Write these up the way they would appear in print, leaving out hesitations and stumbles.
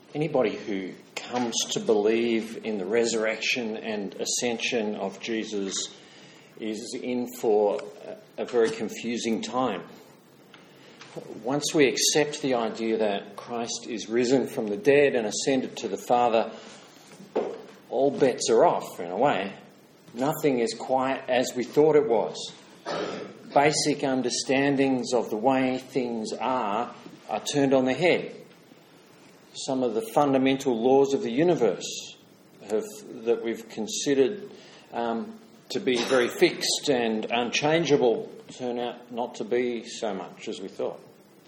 Anybody who comes to believe in the resurrection and ascension of Jesus is in for a very confusing time. Once we accept the idea that Christ is risen from the dead and ascended to the Father, all bets are off in a way. Nothing is quite as we thought it was. Basic understandings of the way things are turned on their head. Some of the fundamental laws of the universe that we've considered to be very fixed and unchangeable turn out not to be so much as we thought.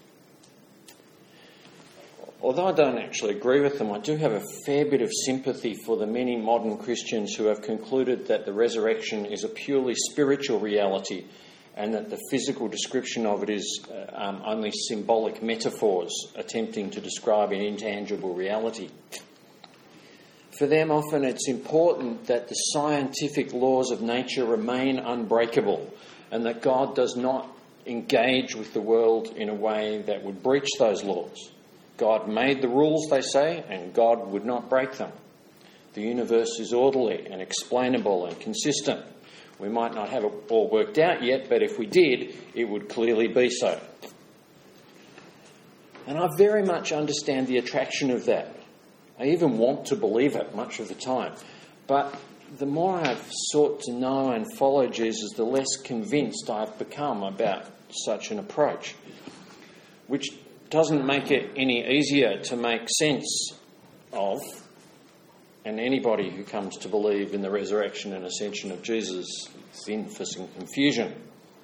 Although I don't actually agree with them, I do have a fair bit of sympathy for the many modern Christians who have concluded that the resurrection is a purely spiritual reality and that the physical description of it is only symbolic metaphors attempting to describe an intangible reality. For them, often it's important that the scientific laws of nature remain unbreakable and that God does not engage with the world in a way that would breach those laws. God made the rules, they say, and God would not break them. The universe is orderly and explainable and consistent. We might not have it all worked out yet, but if we did, it would clearly be so. And I very much understand the attraction of that. I even want to believe it much of the time. But the more I've sought to know and follow Jesus, the less convinced I've become about such an approach, which doesn't make it any easier to make sense of. And anybody who comes to believe in the resurrection and ascension of Jesus is in for some confusion.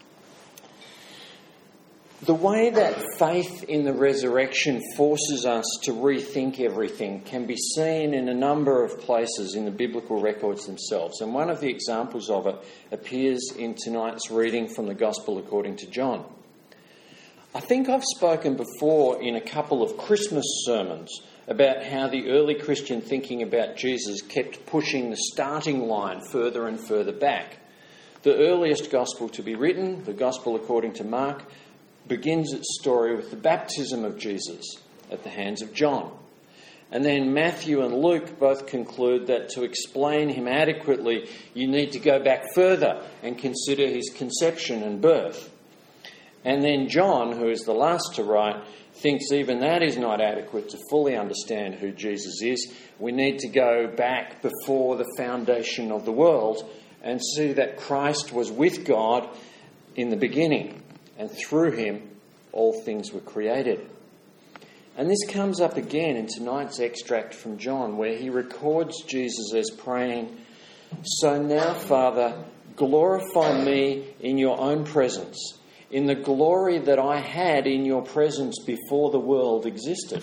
The way that faith in the resurrection forces us to rethink everything can be seen in a number of places in the biblical records themselves. And one of the examples of it appears in tonight's reading from the Gospel according to John. I think I've spoken before in a couple of Christmas sermons about how the early Christian thinking about Jesus kept pushing the starting line further and further back. The earliest gospel to be written, the Gospel according to Mark, begins its story with the baptism of Jesus at the hands of John. And then Matthew and Luke both conclude that to explain him adequately, you need to go back further and consider his conception and birth. And then John, who is the last to write, thinks even that is not adequate to fully understand who Jesus is. We need to go back before the foundation of the world and see that Christ was with God in the beginning, and through him all things were created. And this comes up again in tonight's extract from John, where he records Jesus as praying, "So now, Father, glorify me in your own presence, in the glory that I had in your presence before the world existed."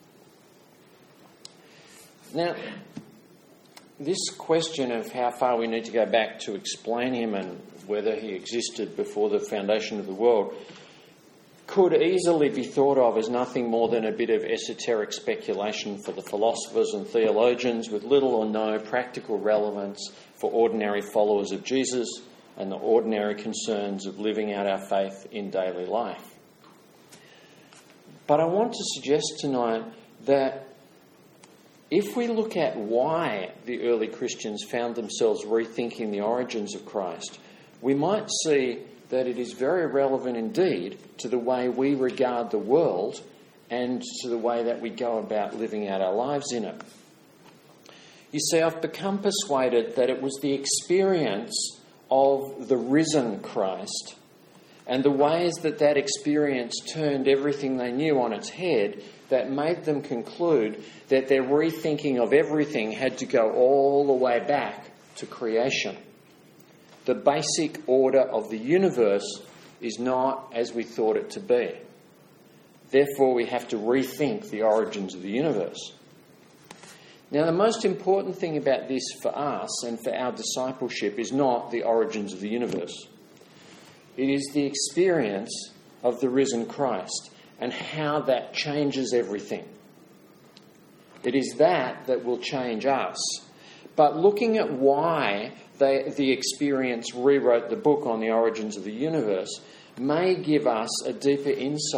Now, this question of how far we need to go back to explain him and whether he existed before the foundation of the world could easily be thought of as nothing more than a bit of esoteric speculation for the philosophers and theologians with little or no practical relevance for ordinary followers of Jesus and the ordinary concerns of living out our faith in daily life. But I want to suggest tonight that if we look at why the early Christians found themselves rethinking the origins of Christ, we might see that it is very relevant indeed to the way we regard the world and to the way that we go about living out our lives in it. You see, I've become persuaded that it was the experience of the risen Christ and the ways that that experience turned everything they knew on its head that made them conclude that their rethinking of everything had to go all the way back to creation. The basic order of the universe is not as we thought it to be. Therefore, we have to rethink the origins of the universe. Now, the most important thing about this for us and for our discipleship is not the origins of the universe. It is the experience of the risen Christ and how that changes everything. It is that will change us. But looking at why the experience rewrote the book on the origins of the universe may give us a deeper insight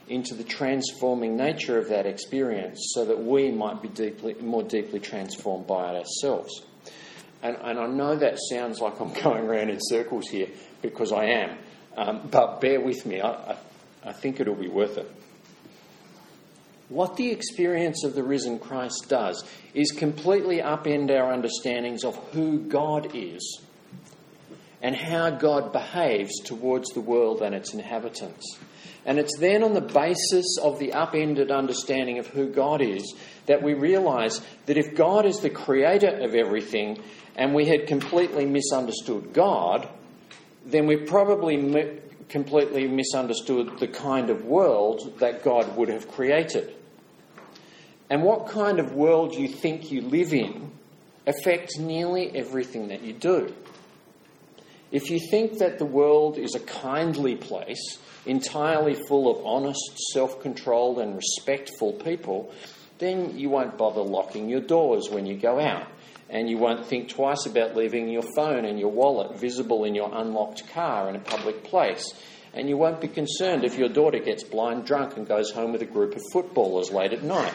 into the transforming nature of that experience so that we might be more deeply transformed by it ourselves. And I know that sounds like I'm going around in circles here, because I am. But bear with me. I think it'll be worth it. What the experience of the risen Christ does is completely upend our understandings of who God is and how God behaves towards the world and its inhabitants. And it's then on the basis of the upended understanding of who God is that we realise that if God is the creator of everything and we had completely misunderstood God, then we probably completely misunderstood the kind of world that God would have created. And what kind of world you think you live in affects nearly everything that you do. If you think that the world is a kindly place, entirely full of honest, self-controlled and respectful people, then you won't bother locking your doors when you go out. And you won't think twice about leaving your phone and your wallet visible in your unlocked car in a public place. And you won't be concerned if your daughter gets blind drunk and goes home with a group of footballers late at night.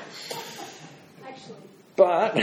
But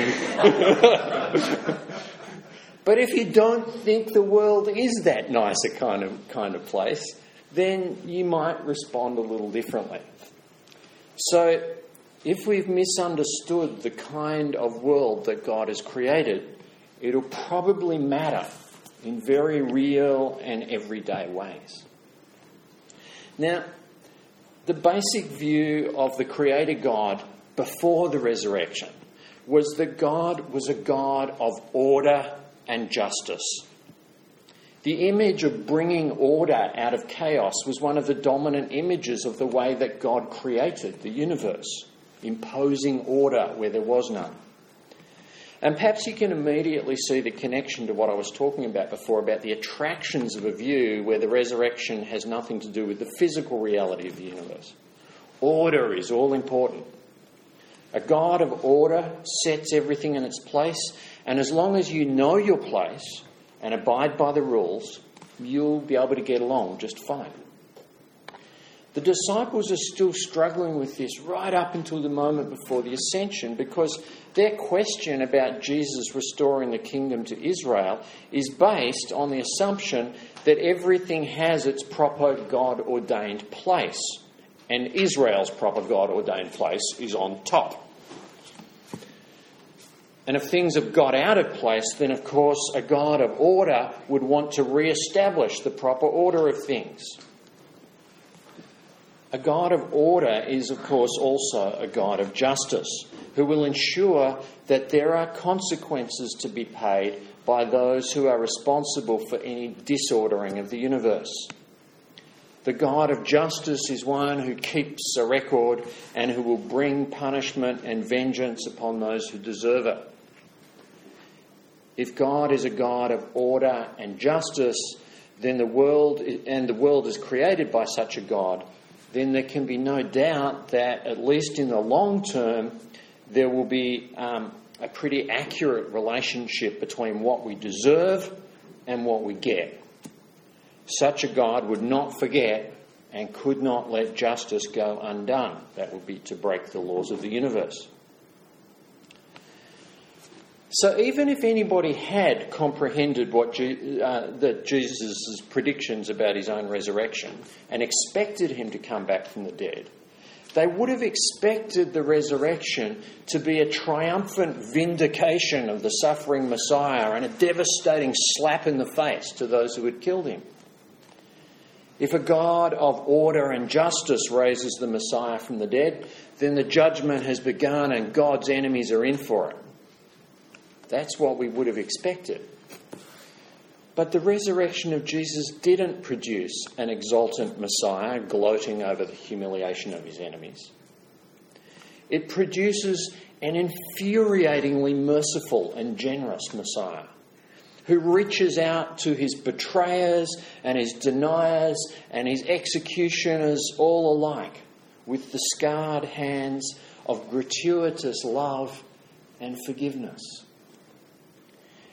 if you don't think the world is that nice a kind of place, then you might respond a little differently. So, if we've misunderstood the kind of world that God has created, it'll probably matter in very real and everyday ways. Now, the basic view of the Creator God before the resurrection was that God was a God of order and justice. The image of bringing order out of chaos was one of the dominant images of the way that God created the universe, imposing order where there was none. And perhaps you can immediately see the connection to what I was talking about before, about the attractions of a view where the resurrection has nothing to do with the physical reality of the universe. Order is all important. A God of order sets everything in its place, and as long as you know your place and abide by the rules, you'll be able to get along just fine. The disciples are still struggling with this right up until the moment before the ascension, because their question about Jesus restoring the kingdom to Israel is based on the assumption that everything has its proper God-ordained place, and Israel's proper God-ordained place is on top. And if things have got out of place, then of course a God of order would want to re-establish the proper order of things. A God of order is, of course, also a God of justice, who will ensure that there are consequences to be paid by those who are responsible for any disordering of the universe. The God of justice is one who keeps a record and who will bring punishment and vengeance upon those who deserve it. If God is a God of order and justice, then the world is created by such a God, then there can be no doubt that, at least in the long term, there will be a pretty accurate relationship between what we deserve and what we get. Such a God would not forget and could not let justice go undone. That would be to break the laws of the universe. So even if anybody had comprehended that Jesus' predictions about his own resurrection and expected him to come back from the dead, they would have expected the resurrection to be a triumphant vindication of the suffering Messiah and a devastating slap in the face to those who had killed him. If a God of order and justice raises the Messiah from the dead, then the judgment has begun and God's enemies are in for it. That's what we would have expected. But the resurrection of Jesus didn't produce an exultant Messiah gloating over the humiliation of his enemies. It produces an infuriatingly merciful and generous Messiah who reaches out to his betrayers and his deniers and his executioners all alike with the scarred hands of gratuitous love and forgiveness.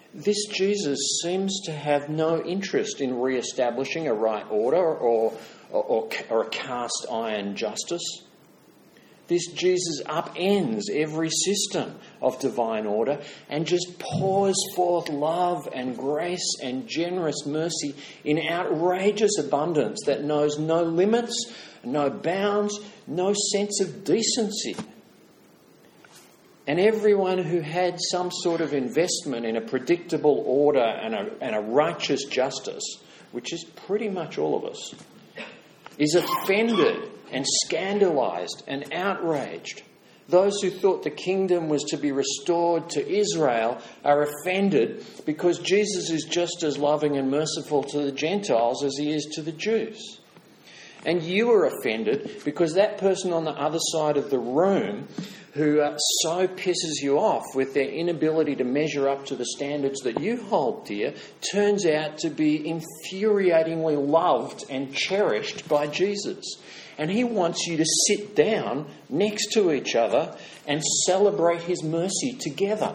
this Jesus seems to have no interest in re-establishing a right order or a cast iron justice. This Jesus upends every system of divine order and just pours forth love and grace and generous mercy in outrageous abundance that knows no limits, no bounds, no sense of decency. And everyone who had some sort of investment in a predictable order and a righteous justice, which is pretty much all of us, is offended and scandalised and outraged. Those who thought the kingdom was to be restored to Israel are offended because Jesus is just as loving and merciful to the Gentiles as he is to the Jews. And you are offended because that person on the other side of the room who so pisses you off with their inability to measure up to the standards that you hold dear turns out to be infuriatingly loved and cherished by Jesus. And he wants you to sit down next to each other and celebrate his mercy together.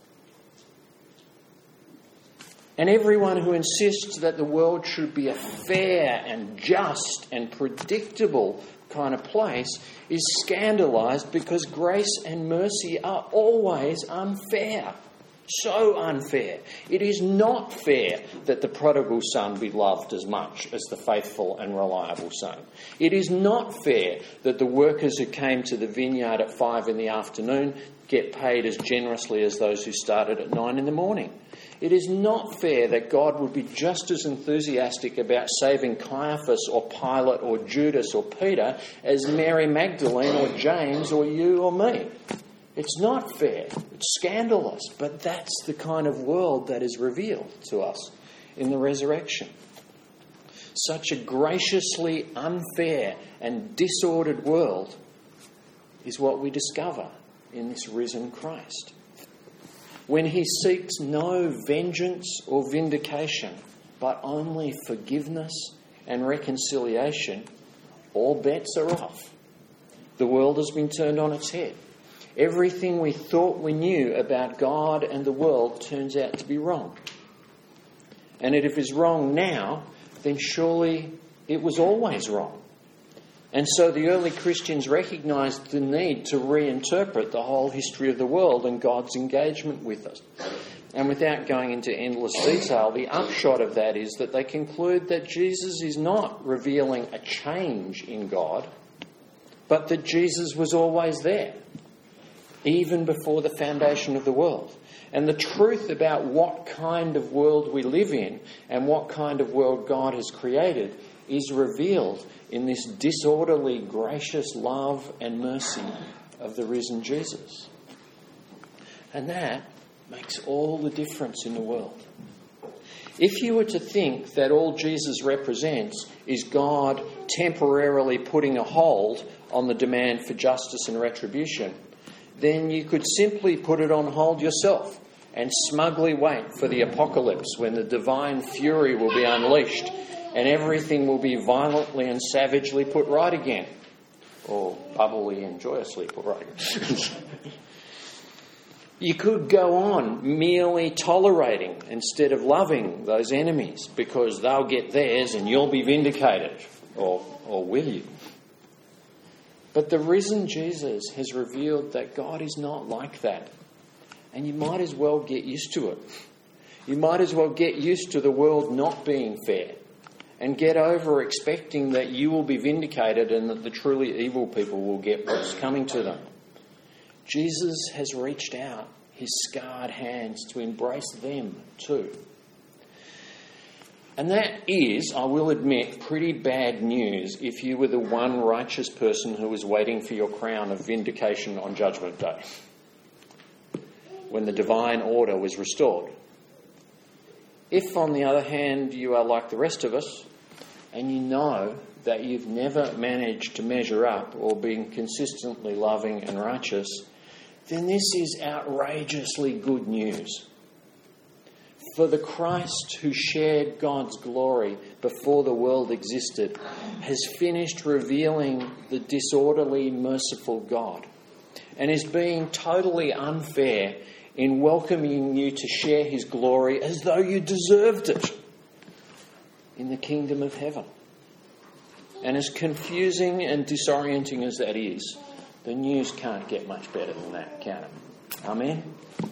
And everyone who insists that the world should be a fair and just and predictable kind of place is scandalised because grace and mercy are always unfair. So unfair. It is not fair that the prodigal son be loved as much as the faithful and reliable son. It is not fair that the workers who came to the vineyard at 5 p.m. get paid as generously as those who started at 9 a.m. It is not fair that God would be just as enthusiastic about saving Caiaphas or Pilate or Judas or Peter as Mary Magdalene or James or you or me. It's not fair. It's scandalous. But that's the kind of world that is revealed to us in the resurrection. Such a graciously unfair and disordered world is what we discover in this risen Christ. When he seeks no vengeance or vindication, but only forgiveness and reconciliation, all bets are off. The world has been turned on its head. Everything we thought we knew about God and the world turns out to be wrong. And if it is wrong now, then surely it was always wrong. And so the early Christians recognised the need to reinterpret the whole history of the world and God's engagement with us. And without going into endless detail, the upshot of that is that they conclude that Jesus is not revealing a change in God, but that Jesus was always there, even before the foundation of the world. And the truth about what kind of world we live in and what kind of world God has created is revealed in this disorderly, gracious love and mercy of the risen Jesus. And that makes all the difference in the world. If you were to think that all Jesus represents is God temporarily putting a hold on the demand for justice and retribution, then you could simply put it on hold yourself and smugly wait for the apocalypse when the divine fury will be unleashed and everything will be violently and savagely put right again. Or bubbly and joyously put right again. You could go on merely tolerating instead of loving those enemies because they'll get theirs and you'll be vindicated. Or will you? But the risen Jesus has revealed that God is not like that. And you might as well get used to it. You might as well get used to the world not being fair and get over expecting that you will be vindicated and that the truly evil people will get what's coming to them. Jesus has reached out his scarred hands to embrace them too. And that is, I will admit, pretty bad news if you were the one righteous person who was waiting for your crown of vindication on Judgment Day, when the divine order was restored. If, on the other hand, you are like the rest of us, and you know that you've never managed to measure up or been consistently loving and righteous, then this is outrageously good news. For the Christ who shared God's glory before the world existed has finished revealing the disorderly, merciful God and is being totally unfair in welcoming you to share his glory as though you deserved it in the kingdom of heaven. And as confusing and disorienting as that is, the news can't get much better than that, can it? Amen?